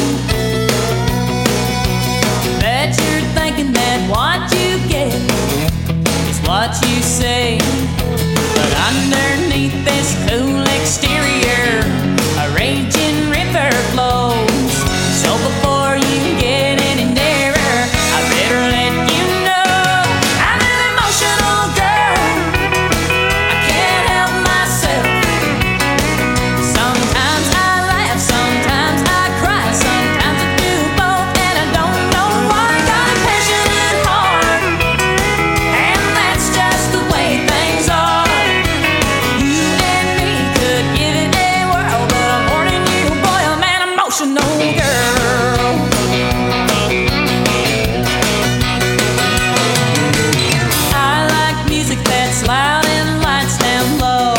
Bet you're thinking that what you get is what you say. But underneath this cool exterior, a raging river flows. So before you get any nearer, I better let you know I'm an emotional girl. I can't help myself. Sometimes I laugh, sometimes I cry, sometimes I do both, and I don't know why. Got a passionate heart, and that's just the way things are. You and me could give it a whirl, but I'm warning you, boy, I'm an emotional girl. I like music that's loud and lights down low.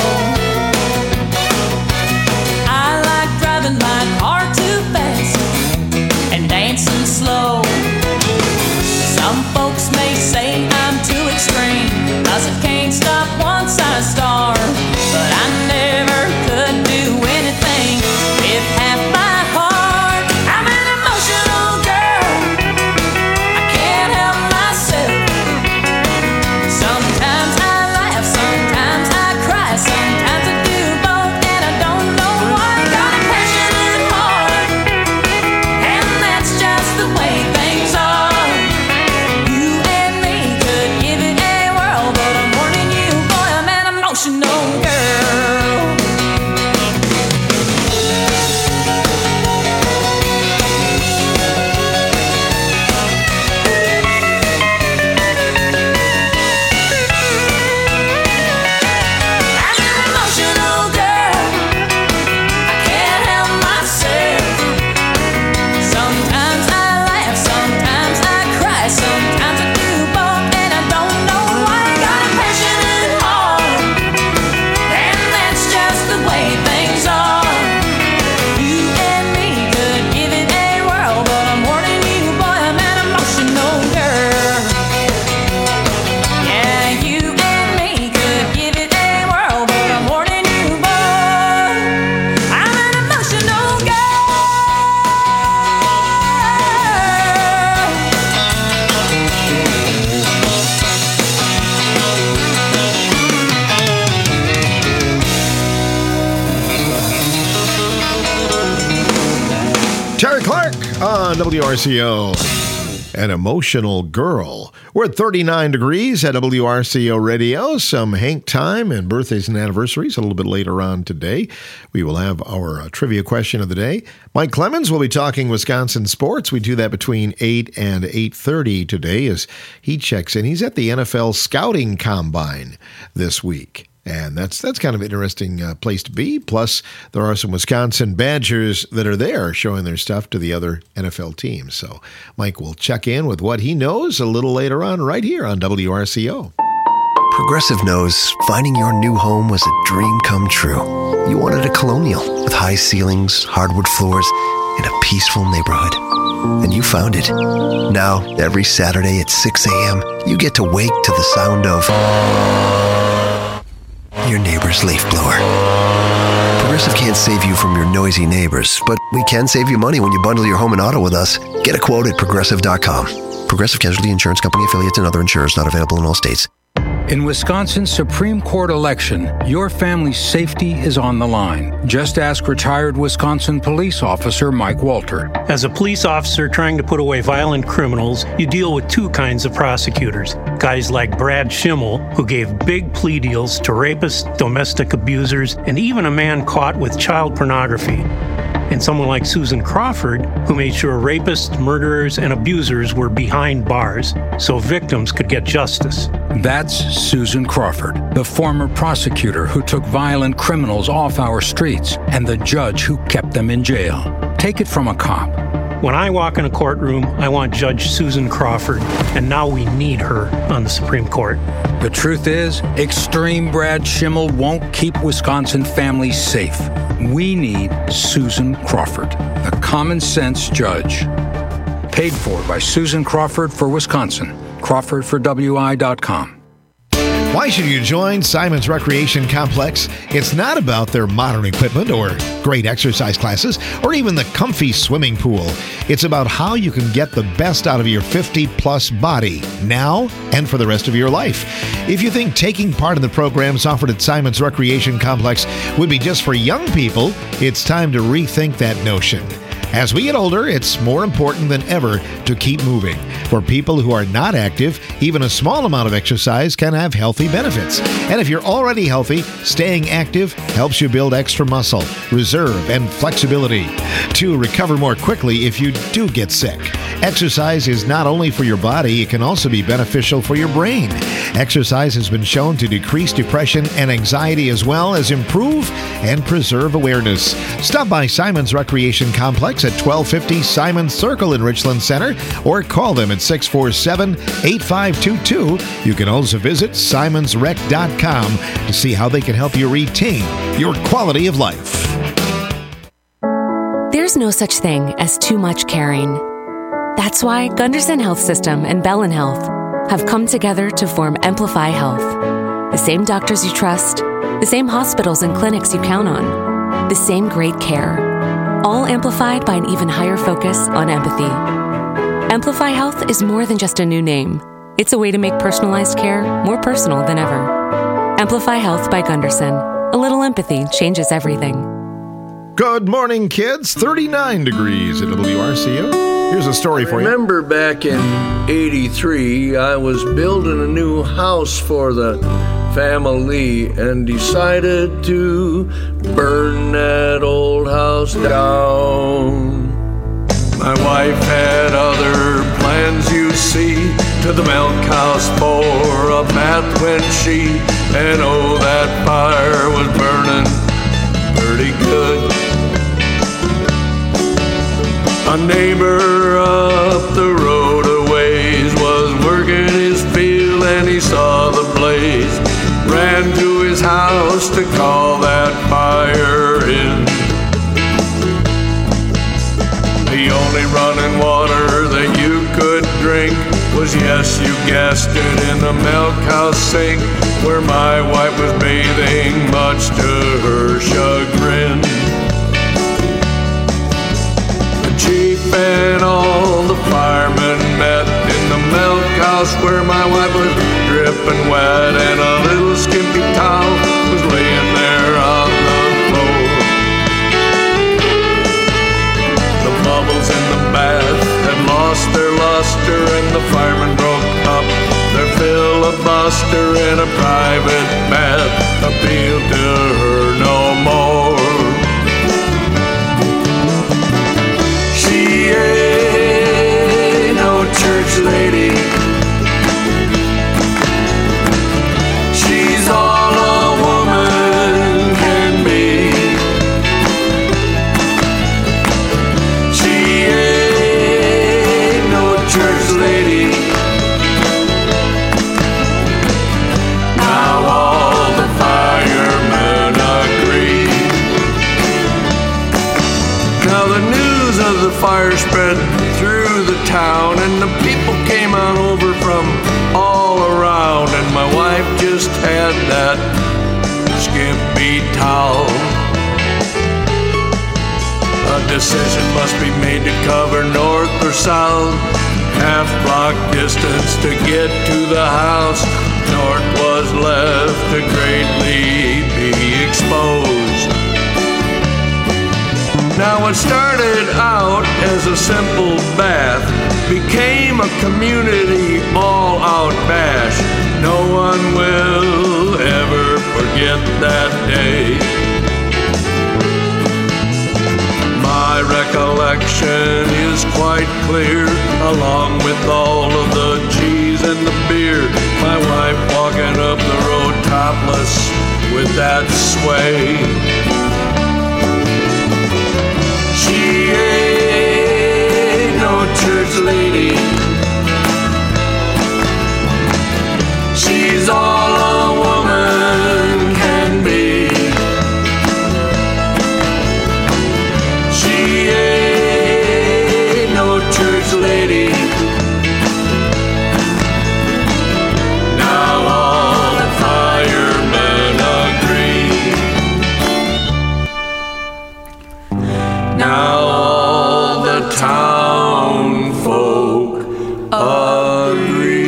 I like driving my car too fast and dancing slow. Some folks may say I'm too extreme, 'cause I can't stop once I start. But I never could do anything with half my heart. I'm an emotional girl. I on W R C O. An emotional girl. We're at thirty-nine degrees at W R C O Radio. Some Hank time and birthdays and anniversaries a little bit later on today. We will have our uh, trivia question of the day. Mike Clemens will be talking Wisconsin sports. We do that between eight and eight thirty today as he checks in. He's at the N F L Scouting Combine this week. And that's that's kind of an interesting uh, place to be. Plus, there are some Wisconsin Badgers that are there showing their stuff to the other N F L teams. So Mike will check in with what he knows a little later on right here on W R C O. Progressive knows finding your new home was a dream come true. You wanted a Colonial with high ceilings, hardwood floors, and a peaceful neighborhood. And you found it. Now, every Saturday at six a.m., you get to wake to the sound of your neighbor's leaf blower. Progressive can't save you from your noisy neighbors, but we can save you money when you bundle your home and auto with us. Get a quote at Progressive dot com. Progressive Casualty Insurance Company affiliates and other insurers not available in all states. In Wisconsin's Supreme Court election, your family's safety is on the line. Just ask retired Wisconsin police officer Mike Walter. As a police officer trying to put away violent criminals, you deal with two kinds of prosecutors. Guys like Brad Schimmel, who gave big plea deals to rapists, domestic abusers, and even a man caught with child pornography. And someone like Susan Crawford, who made sure rapists, murderers, and abusers were behind bars so victims could get justice. That's Susan Crawford, the former prosecutor who took violent criminals off our streets and the judge who kept them in jail. Take it from a cop. When I walk in a courtroom, I want Judge Susan Crawford, and now we need her on the Supreme Court. The truth is, extreme Brad Schimmel won't keep Wisconsin families safe. We need Susan Crawford, the common sense judge. Paid for by Susan Crawford for Wisconsin. Crawford for W I dot com. Why should you join Simon's Recreation Complex? It's not about their modern equipment or great exercise classes or even the comfy swimming pool. It's about how you can get the best out of your fifty-plus body now and for the rest of your life. If you think taking part in the programs offered at Simon's Recreation Complex would be just for young people, it's time to rethink that notion. As we get older, it's more important than ever to keep moving. For people who are not active, even a small amount of exercise can have healthy benefits. And if you're already healthy, staying active helps you build extra muscle, reserve, and flexibility to recover more quickly if you do get sick. Exercise is not only for your body, it can also be beneficial for your brain. Exercise has been shown to decrease depression and anxiety as well as improve and preserve awareness. Stop by Simon's Recreation Complex at twelve fifty Simon Circle in Richland Center or call them at six four seven, eight five two two. You can also visit simons rec dot com to see how they can help you retain your quality of life. There's no such thing as too much caring. That's why Gunderson Health System and Bellin Health have come together to form Amplify Health. The same doctors you trust, the same hospitals and clinics you count on, the same great care. All amplified by an even higher focus on empathy. Amplify Health is more than just a new name. It's a way to make personalized care more personal than ever. Amplify Health by Gunderson. A little empathy changes everything. Good morning, kids. thirty-nine degrees at W R C O. Here's a story for you. Remember back in eighty-three, I was building a new house for the family and decided to burn that old house down. My wife had other plans, you see, to the milk house for a bath when she, and oh, that fire was burning pretty good. A neighbor up the road a ways was working his field and he saw the blaze. Ran to his house to call that fire in. The only running water that you could drink was, yes, you guessed it, in the milk house sink where my wife was bathing, much to her chagrin. Chief and all the firemen met in the milk house where my wife was dripping wet and a little skimpy towel was laying there on the floor. The bubbles in the bath firemen broke up their filibuster and a private bath appealed to her no more. She ain't no church lady. She's all a woman can be. She ain't no church lady. Now all the firemen agree. Now the news of the fire spread through the town, and the people came on over from all around, and my wife just had that skimpy towel. A decision must be made to cover north or south, half block distance to get to the house. North was left to greatly be exposed. Now what started out as a simple bath became a community all-out bash. No one will ever forget that day. My recollection is quite clear, along with all of the cheese and the beer. My wife walking up the road topless with that sway. She ain't no church lady. She's all a woman can be. She ain't no church lady. Now all the firemen agree. Now all the town folk agree.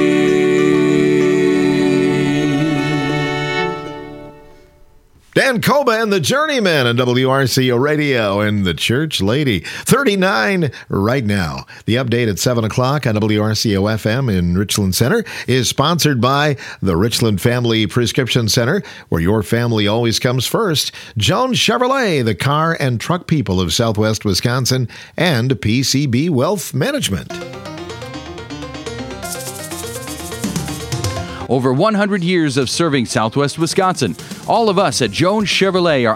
Dan Koba and the Journeymen on W R C O Radio and the Church Lady. thirty-nine right now. The update at seven o'clock on W R C O F M in Richland Center is sponsored by the Richland Family Prescription Center, where your family always comes first. Jones Chevrolet, the car and truck people of Southwest Wisconsin, and P C B Wealth Management. Over one hundred years of serving Southwest Wisconsin. All of us at Jones Chevrolet are